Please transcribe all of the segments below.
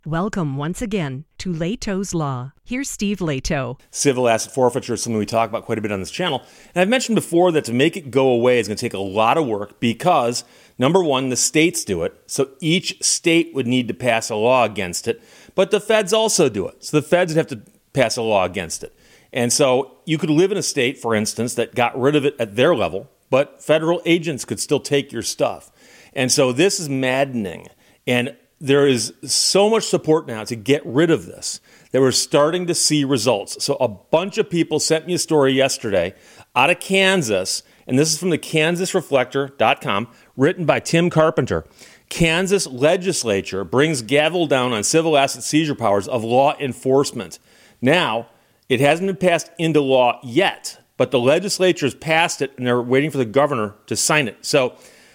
Welcome once again to Lehto's Law. Here's Steve Lehto. Civil asset forfeiture is something we talk about quite a bit on this channel. And I've mentioned before that to make it go away is going to take a lot of work because, number one, the states do it. So each state would need to pass a law against it. But the feds also do it. So the feds would have to pass a law against it. And so you could live in a state, for instance, that got rid of it at their level, but federal agents could still take your stuff. And so this is maddening. And there is so much support now to get rid of this that we're starting to see results. So a bunch of people sent me a story yesterday out of Kansas, and this is from the KansasReflector.com, written by Tim Carpenter. Kansas legislature brings gavel down on civil asset seizure powers of law enforcement. Now, it hasn't been passed into law yet, but the legislature has passed it, and they're waiting for the governor to sign it. So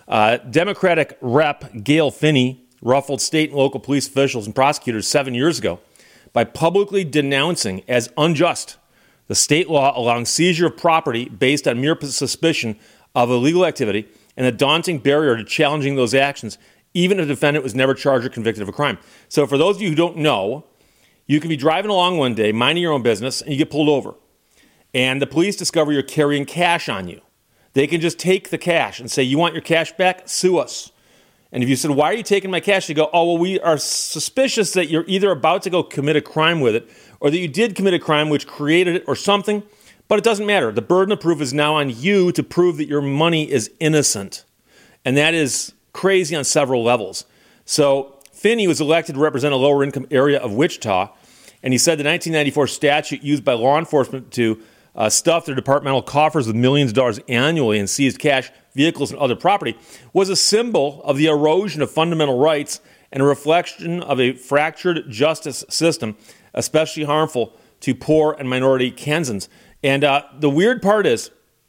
Democratic Rep. Gayle Finney ruffled state and local police officials and prosecutors 7 years ago by publicly denouncing as unjust the state law allowing seizure of property based on mere suspicion of illegal activity and the daunting barrier to challenging those actions, even if the defendant was never charged or convicted of a crime. So for those of you who don't know, you can be driving along one day, minding your own business, and you get pulled over. And the police discover you're carrying cash on you. They can just take the cash and say, "You want your cash back? Sue us." And if you said, "Why are you taking my cash?" They go, "Oh, well, we are suspicious that you're either about to go commit a crime with it or that you did commit a crime which created it or something, but it doesn't matter. The burden of proof is now on you to prove that your money is innocent." And that is crazy on several levels. So Finney was elected to represent a lower income area of Wichita, and he said the 1994 statute used by law enforcement to stuff their departmental coffers with millions of dollars annually and seized cash, vehicles, and other property was a symbol of the erosion of fundamental rights and a reflection of a fractured justice system, especially harmful to poor and minority Kansans. And the weird part is,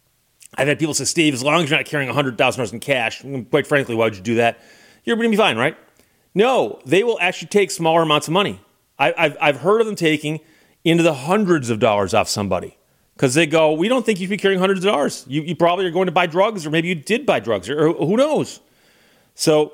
I've had people say, "Steve, as long as you're not carrying $100,000 in cash, quite frankly, why would you do that? You're going to be fine, right?" No, they will actually take smaller amounts of money. I've heard of them taking into the hundreds of dollars off somebody. Because they go, "We don't think you should be carrying hundreds of dollars. You probably are going to buy drugs, or maybe you did buy drugs, or who knows." So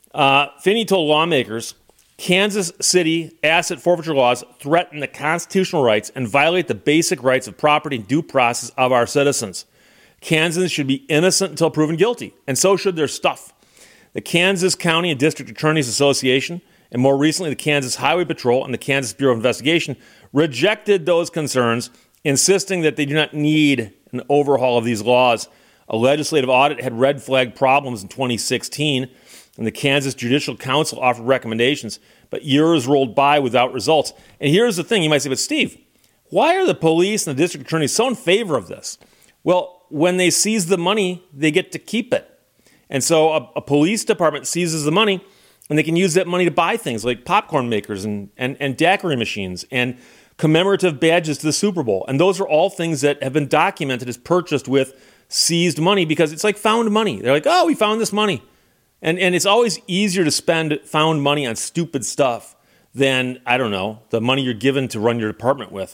Finney told lawmakers, Kansas City asset forfeiture laws threaten the constitutional rights and violate the basic rights of property and due process of our citizens. Kansans should be innocent until proven guilty, and so should their stuff. The Kansas County and District Attorneys Association, and more recently the Kansas Highway Patrol and the Kansas Bureau of Investigation, rejected those concerns, insisting that they do not need an overhaul of these laws. A legislative audit had red flag problems in 2016, and the Kansas Judicial Council offered recommendations, but years rolled by without results. And here's the thing, you might say, "But Steve, why are the police and the district attorneys so in favor of this?" Well, when they seize the money, they get to keep it. And so a police department seizes the money, and they can use that money to buy things like popcorn makers and daiquiri machines and commemorative badges to the Super Bowl. And those are all things that have been documented as purchased with seized money because it's like found money. They're like, "Oh, we found this money." And it's always easier to spend found money on stupid stuff than, I don't know, the money you're given to run your department with.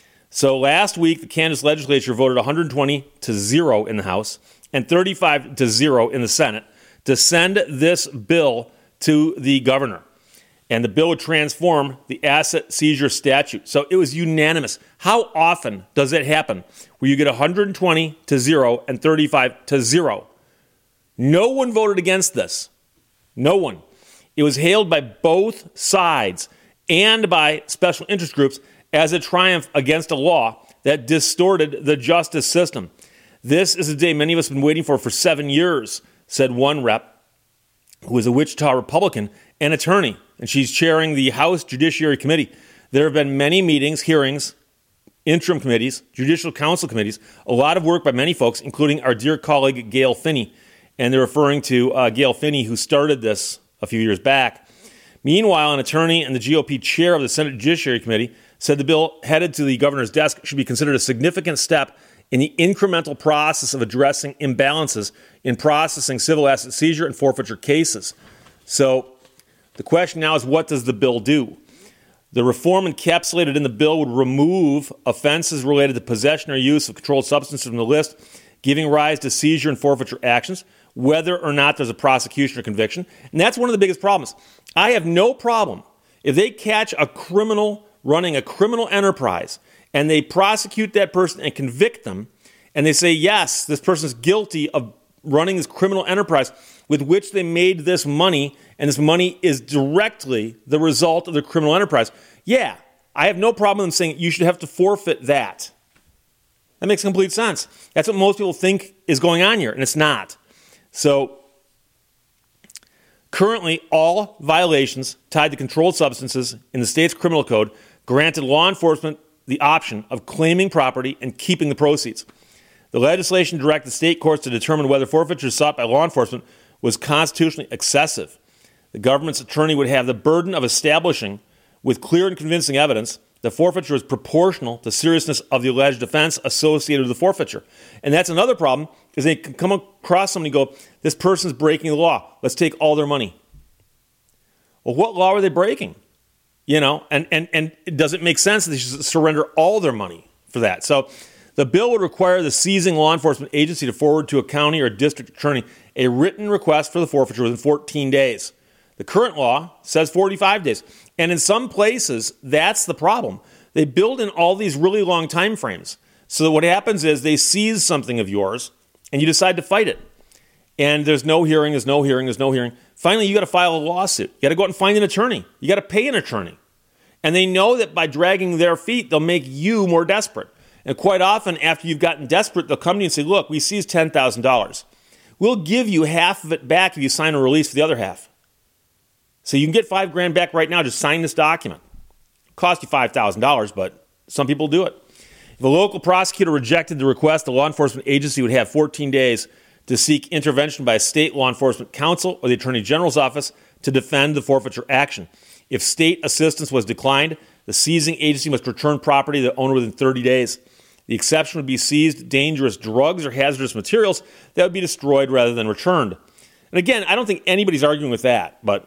So last week, the Kansas legislature voted 120-0 in the House and 35-0 in the Senate to send this bill to the governor. And the bill would transform the asset seizure statute. So it was unanimous. How often does it happen where you get 120-0 and 35-0? No one voted against this. No one. It was hailed by both sides and by special interest groups as a triumph against a law that distorted the justice system. "This is a day many of us have been waiting for 7 years," said one rep, who is a Wichita Republican and attorney, and she's chairing the House Judiciary Committee. There have been many meetings, hearings, interim committees, judicial council committees, a lot of work by many folks, including our dear colleague Gayle Finney. And they're referring to Gayle Finney, who started this a few years back. Meanwhile, an attorney and the GOP chair of the Senate Judiciary Committee said the bill headed to the governor's desk should be considered a significant step in the incremental process of addressing imbalances in processing civil asset seizure and forfeiture cases. So the question now is, what does the bill do? The reform encapsulated in the bill would remove offenses related to possession or use of controlled substances from the list, giving rise to seizure and forfeiture actions, whether or not there's a prosecution or conviction. And that's one of the biggest problems. I have no problem If they catch a criminal running a criminal enterprise and they prosecute that person and convict them, and they say, yes, this person is guilty of running this criminal enterprise with which they made this money, and this money is directly the result of the criminal enterprise, yeah, I have no problem with them saying you should have to forfeit that. That makes complete sense. That's what most people think is going on here, and it's not. So currently, all violations tied to controlled substances in the state's criminal code granted law enforcement the option of claiming property and keeping the proceeds. The legislation directed state courts to determine whether forfeiture sought by law enforcement was constitutionally excessive. The government's attorney would have the burden of establishing, with clear and convincing evidence, that forfeiture is proportional to seriousness of the alleged offense associated with the forfeiture. And that's another problem, is they can come across somebody and go, this person's breaking the law. Let's take all their money. Well, what law are they breaking? You know, and it doesn't make sense that they should surrender all their money for that. So the bill would require the seizing law enforcement agency to forward to a county or district attorney a written request for the forfeiture within 14 days. The current law says 45 days. And in some places, that's the problem. They build in all these really long time frames. So that what happens is they seize something of yours and you decide to fight it. And there's no hearing. Finally, you got to file a lawsuit. You got to go out and find an attorney. You got to pay an attorney. And they know that by dragging their feet, they'll make you more desperate. And quite often, after you've gotten desperate, they'll come to you and say, look, we seized $10,000. We'll give you half of it back if you sign a release for the other half. So you can get $5,000 back right now. Just sign this document. It'll cost you $5,000, but some people do it. If a local prosecutor rejected the request, the law enforcement agency would have 14 days to seek intervention by a state law enforcement counsel or the Attorney General's office to defend the forfeiture action. If state assistance was declined, the seizing agency must return property to the owner within 30 days. The exception would be seized dangerous drugs or hazardous materials that would be destroyed rather than returned. And again, I don't think anybody's arguing with that, but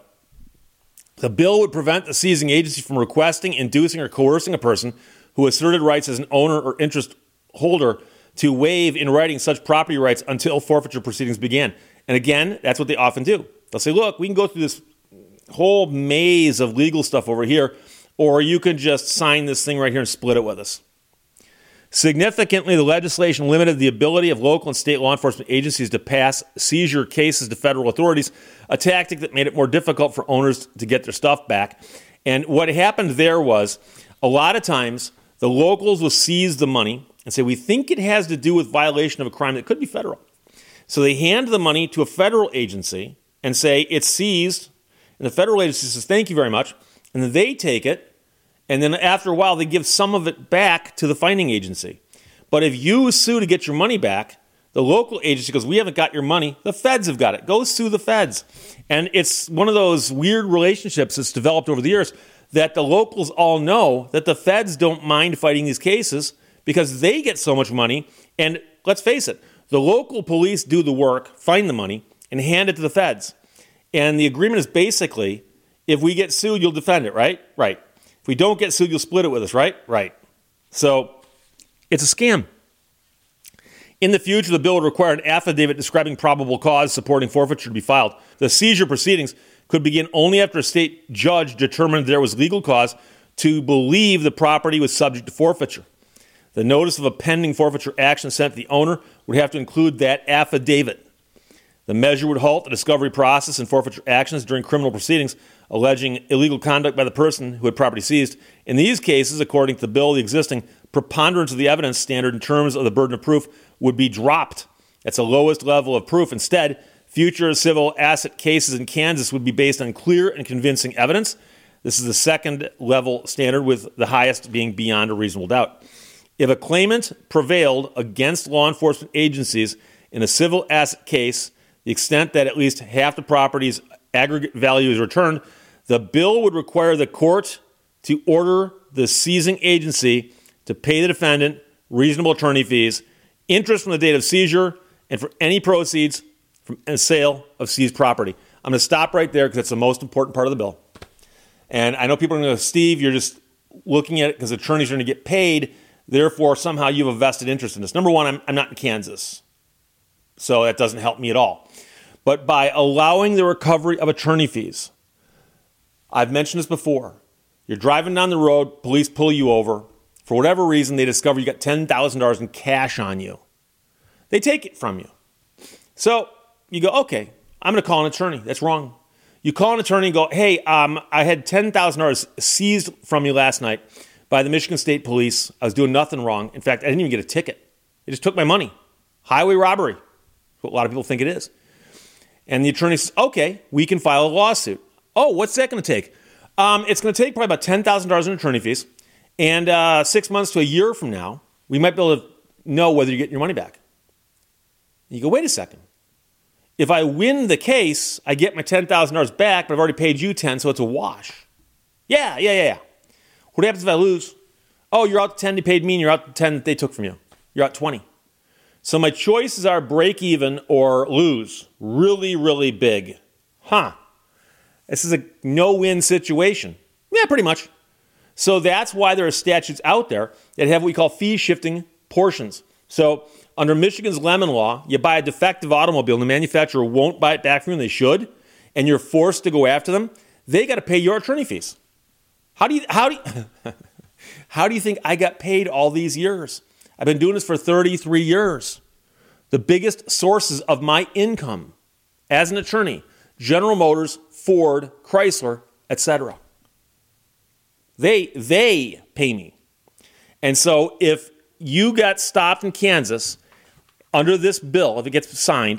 the bill would prevent the seizing agency from requesting, inducing, or coercing a person who asserted rights as an owner or interest holder to waive in writing such property rights until forfeiture proceedings began. And again, that's what they often do. They'll say, look, we can go through this whole maze of legal stuff over here, or you can just sign this thing right here and split it with us. Significantly, the legislation limited the ability of local and state law enforcement agencies to pass seizure cases to federal authorities, a tactic that made it more difficult for owners to get their stuff back. And what happened there was, a lot of times, the locals will seize the money and say, we think it has to do with violation of a crime that could be federal. So they hand the money to a federal agency and say, it's seized. And the federal agency says, thank you very much. And then they take it. And then after a while, they give some of it back to the finding agency. But if you sue to get your money back, the local agency goes, we haven't got your money. The feds have got it. Go sue the feds. And it's one of those weird relationships that's developed over the years that the locals all know that the feds don't mind fighting these cases because they get so much money. And let's face it, the local police do the work, find the money, and hand it to the feds. And the agreement is basically, if we get sued, you'll defend it, right? Right. If we don't get sued, you'll split it with us, right? Right. So it's a scam. In the future, the bill would require an affidavit describing probable cause supporting forfeiture to be filed. The seizure proceedings could begin only after a state judge determined there was legal cause to believe the property was subject to forfeiture. The notice of a pending forfeiture action sent to the owner would have to include that affidavit. The measure would halt the discovery process and forfeiture actions during criminal proceedings alleging illegal conduct by the person who had property seized. In these cases, according to the bill, the existing preponderance of the evidence standard in terms of the burden of proof would be dropped. That's the lowest level of proof. Instead, future civil asset cases in Kansas would be based on clear and convincing evidence. This is the second level standard, with the highest being beyond a reasonable doubt. If a claimant prevailed against law enforcement agencies in a civil asset case, the extent that at least half the property's aggregate value is returned, the bill would require the court to order the seizing agency to pay the defendant reasonable attorney fees, interest from the date of seizure, and for any proceeds from a sale of seized property. I'm going to stop right there because that's the most important part of the bill. And I know people are going to go, Steve, you're just looking at it because attorneys are going to get paid, therefore somehow you have a vested interest in this. Number one, I'm not in Kansas, so that doesn't help me at all. But by allowing the recovery of attorney fees, I've mentioned this before, You're driving down the road, police pull you over. For whatever reason, they discover you got $10,000 in cash on you. They take it from you. So you go, okay, I'm going to call an attorney. That's wrong. You call an attorney and go, hey, I had $10,000 seized from you last night by the Michigan State Police. I was doing nothing wrong. In fact, I didn't even get a ticket. They just took my money. Highway robbery. That's what a lot of people think it is. And the attorney says, okay, we can file a lawsuit. Oh, what's that going to take? It's going to take probably about $10,000 in attorney fees. And 6 months to a year from now, we might be able to know whether you get your money back. You go, wait a second. If I win the case, I get my $10,000 back, but I've already paid you 10, so it's a wash. Yeah. What happens if I lose? Oh, you're out to 10 they paid me, and you're out to 10 that they took from you. You're out 20. So my choices are break even or lose. Really, really big. This is a no-win situation. Yeah, pretty much. So that's why there are statutes out there that have what we call fee-shifting portions. So under Michigan's Lemon Law, you buy a defective automobile and the manufacturer won't buy it back from you, and they should, and you're forced to go after them, they got to pay your attorney fees. How do you think I got paid all these years? I've been doing this for 33 years. The biggest sources of my income as an attorney, General Motors, Ford, Chrysler, etc. They pay me. And so if you got stopped in Kansas under this bill, if it gets signed,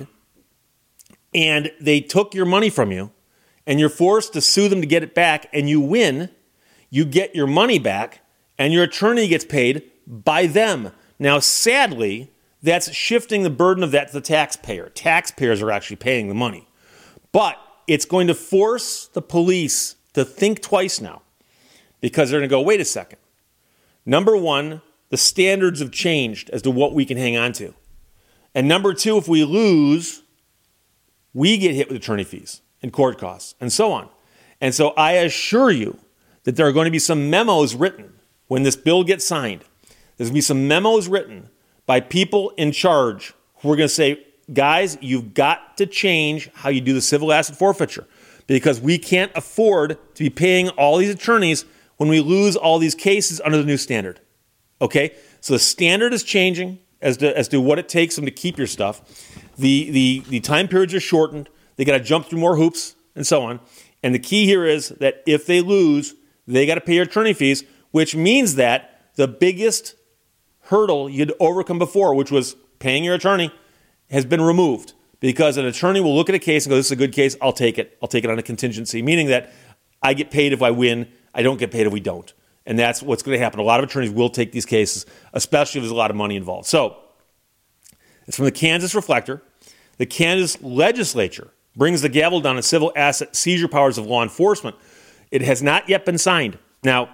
and they took your money from you, and you're forced to sue them to get it back, and you win, you get your money back, and your attorney gets paid by them. Now, sadly, that's shifting the burden of that to the taxpayer. Taxpayers are actually paying the money. But it's going to force the police to think twice now, because they're going to go, wait a second. Number one, the standards have changed as to what we can hang on to. And number two, if we lose, we get hit with attorney fees and court costs and so on. And so I assure you that there are going to be some memos written when this bill gets signed. There's going to be some memos written by people in charge who are going to say, guys, you've got to change how you do the civil asset forfeiture, because we can't afford to be paying all these attorneys when we lose all these cases under the new standard. Okay? So the standard is changing as to what it takes them to keep your stuff. The time periods are shortened. They got to jump through more hoops and so on. And the key here is that if they lose, they got to pay your attorney fees, which means that the biggest hurdle you'd overcome before, which was paying your attorney, has been removed, because an attorney will look at a case and go, this is a good case, I'll take it. I'll take it on a contingency, meaning that I get paid if I win, I don't get paid if we don't. And that's what's going to happen. A lot of attorneys will take these cases, especially if there's a lot of money involved. So it's from the Kansas Reflector. The Kansas legislature brings the gavel down on civil asset seizure powers of law enforcement. It has not yet been signed. Now,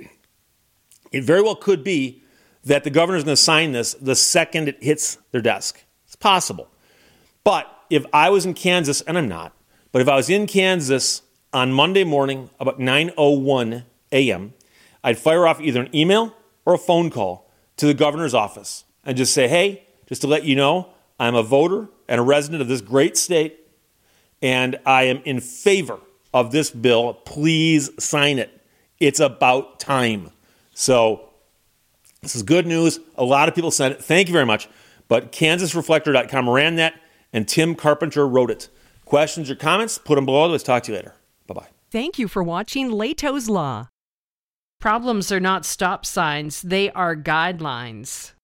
it very well could be that the governor is going to sign this the second it hits their desk. It's possible. But if I was in Kansas, and I'm not, but if I was in Kansas on Monday morning about 9:01 a.m., I'd fire off either an email or a phone call to the governor's office and just say, hey, just to let you know, I'm a voter and a resident of this great state, and I am in favor of this bill. Please sign it. It's about time. So this is good news. A lot of people sent it. Thank you very much. But KansasReflector.com ran that, and Tim Carpenter wrote it. Questions or comments? Put them below. Let's talk to you later. Bye-bye. Thank you for watching Leto's Law. Problems are not stop signs, they are guidelines.